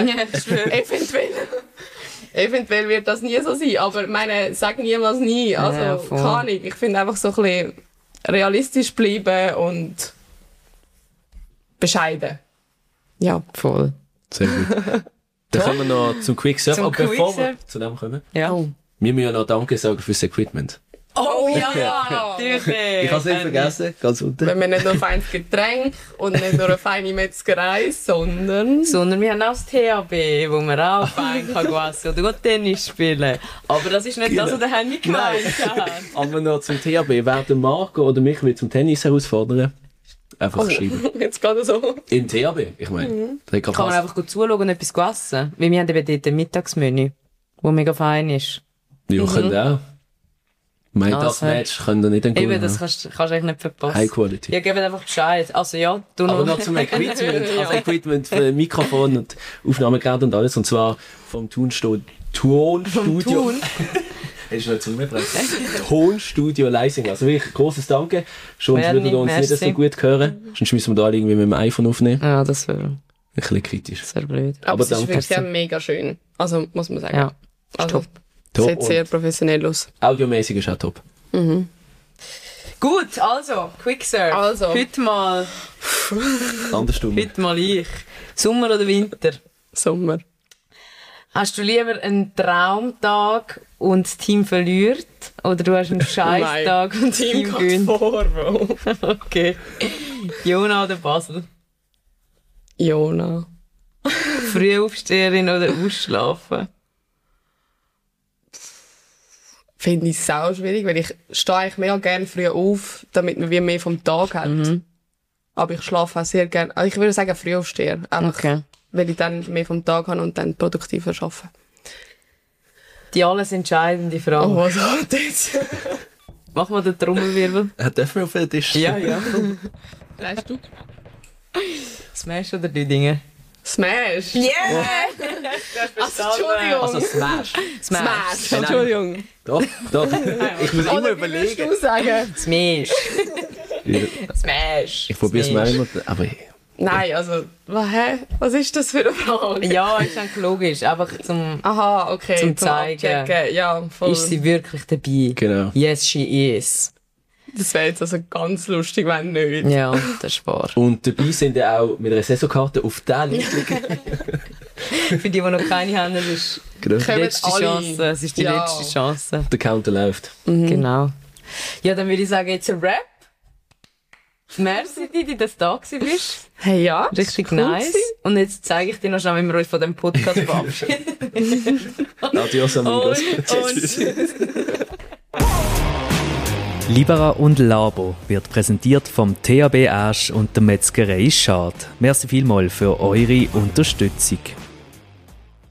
Eventuell wird das nie so sein, aber meine, sag niemals nie. Also, Ja, voll. keine Ahnung. Ich finde einfach so ein bisschen realistisch bleiben und bescheiden. Ja. Voll. Sehr gut. Dann kommen wir noch zum Quicksurf. Zum Aber bevor wir Quicksurf? zu dem kommen, Ja. Oh. wir müssen ja noch Danke sagen fürs Equipment. Oh ja! Ich habe es nicht vergessen, ganz unten. Wenn wir nicht nur ein feines Getränk und nicht nur eine feine Metzgerei, sondern... Sondern wir haben auch das THB, wo man auch fein kann essen oder gut Tennis spielen. Aber das ist nicht das, was der Henny gemeint hat. Aber noch zum THB. Wer den Marco oder mich will zum Tennis herausfordern, einfach schreiben. Jetzt gerade so. Im THB, ich meine. Da Kann man einfach gut zuschauen und etwas essen. Weil wir haben eben dort ein Mittagsmenü, das mega fein ist. Ja, könnt ihr auch. Ich meine, das Also, Match könnt ihr nicht entgehen. Eben, das kannst du eigentlich nicht verpassen. High Quality. Ja, geben einfach Bescheid. Also ja, du Aber noch zum Equipment. Also Equipment für Mikrofon und Aufnahmegerät und alles. Und zwar vom Tonstudio. Hättest du noch zugebracht? Tonstudio Leising. Also wirklich grosses Danke. Schon Bernie, würden wir uns nicht merci. so gut hören. Sonst müssen wir da irgendwie mit dem iPhone aufnehmen. Ja, das wäre Ein bisschen kritisch. sehr blöd. Aber es ist danke. wirklich mega schön. Also, muss man sagen. Ja, Also, top. Top. sieht sehr professionell aus. Audiomäßig ist auch top. Gut, also, Quicksurf. Also. Heute mal Andersrum. ich. Sommer oder Winter? Sommer. Hast du lieber einen Traumtag und das Team verliert? Oder du hast einen Scheißtag und das Team gewinnt? vor, Bro. Okay. Jona oder Basel? Jona. Frühaufsteherin oder ausschlafen? Finde ich sau schwierig, weil ich stehe eigentlich mega gerne früh auf, damit man wie mehr vom Tag hat. Aber ich schlafe auch sehr gerne. Also ich würde sagen Frühaufsteher. Einfach, Okay. weil ich dann mehr vom Tag habe und dann produktiver arbeite. Die alles entscheidende Frage. Oh, was hat jetzt? Mach mal den Trommelwirbel. Dürfen wir auf den Tisch? Ja. Weißt du? Smash oder Düdingen? Smash! Yeah! Also, Entschuldigung. Also Smash. Smash! Nein. Entschuldigung. Doch. Ich muss immer Oder wie würdest überlegen. du sagen? Smash. Smash. Ich probiere es mal immer. Aber Nein, also, hä? Was ist das für eine Frage? Ja, ist eigentlich logisch. Einfach zum... Aha, okay. Zum Zeigen. Abchecken. Ja, voll. Ist sie wirklich dabei? genau. Yes, she is. Das wäre jetzt also ganz lustig, wenn nicht. Ja, das ist wahr. Und dabei sind ja auch mit einer Saisonkarte auf der Liste. Für die noch keine haben, das ist Genau. die Kommen letzte alle. Chance. Es ist die Ja. letzte Chance. Der Counter läuft. Genau. Ja, dann würde ich sagen, jetzt ein Rap. Merci, Didi, dass du da gewesen bist. Hey, ja. Richtig cool nice. gewesen. Und jetzt zeige ich dir noch schnell, wie wir uns von diesem Podcast verabschieden. Adios, amigos. Libera und Labo wird präsentiert vom THB Asch und der Metzgerei Schad. Merci vielmals für eure Unterstützung.